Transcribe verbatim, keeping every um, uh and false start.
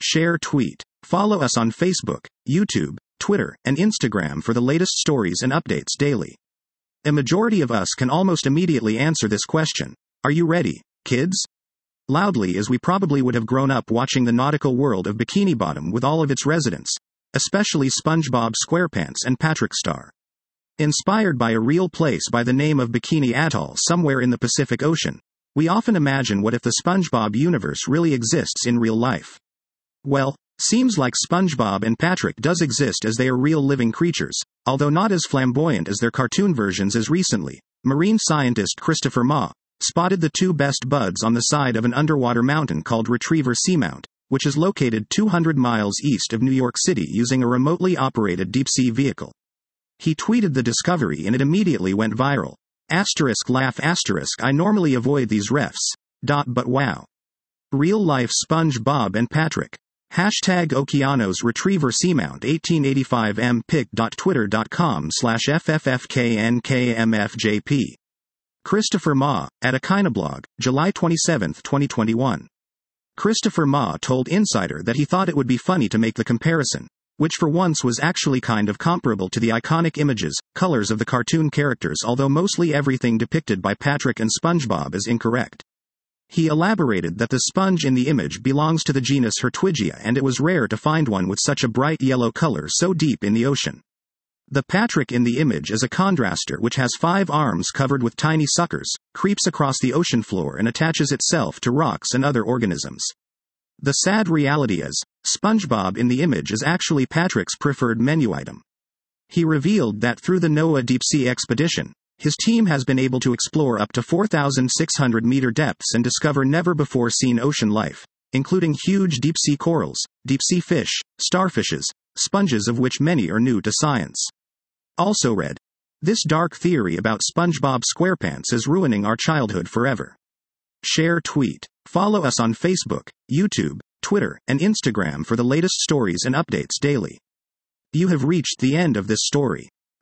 Share, tweet. Follow us on Facebook, YouTube, Twitter, and Instagram for the latest stories and updates daily. A majority of us can almost immediately answer this question. Are you ready, kids? Loudly, as we probably would have grown up watching the nautical world of Bikini Bottom with all of its residents, especially SpongeBob SquarePants and Patrick Star. Inspired by a real place by the name of Bikini Atoll somewhere in the Pacific Ocean, we often imagine what if the SpongeBob universe really exists in real life. Well, seems like SpongeBob and Patrick does exist, as they are real living creatures, although not as flamboyant as their cartoon versions. As recently, marine scientist Christopher Ma spotted the two best buds on the side of an underwater mountain called Retriever Seamount, which is located two hundred miles east of New York City using a remotely operated deep-sea vehicle. He tweeted the discovery and it immediately went viral. Asterisk laugh asterisk I normally avoid these refs. Dot but wow. Real life SpongeBob and Patrick. Hashtag Okeanos Retriever Seamount eighteen eighty-five m pic dot twitter dot com slash f f f k n k m f j p. Christopher Ma, at Akinablog, July twenty-seventh, twenty twenty-one. Christopher Ma told Insider that he thought it would be funny to make the comparison, which for once was actually kind of comparable to the iconic images, colors of the cartoon characters, although mostly everything depicted by Patrick and SpongeBob is incorrect. He elaborated that the sponge in the image belongs to the genus Hertwigia, and it was rare to find one with such a bright yellow color so deep in the ocean. The Patrick in the image is a chondraster which has five arms covered with tiny suckers, creeps across the ocean floor and attaches itself to rocks and other organisms. The sad reality is, SpongeBob in the image is actually Patrick's preferred menu item. He revealed that through the NOAA Deep-Sea Expedition, his team has been able to explore up to four thousand six hundred meter depths and discover never-before-seen ocean life, including huge deep-sea corals, deep-sea fish, starfishes, sponges, of which many are new to science. Also read, this dark theory about SpongeBob SquarePants is ruining our childhood forever. Share, tweet. Follow us on Facebook, YouTube, Twitter, and Instagram for the latest stories and updates daily. You have reached the end of this story.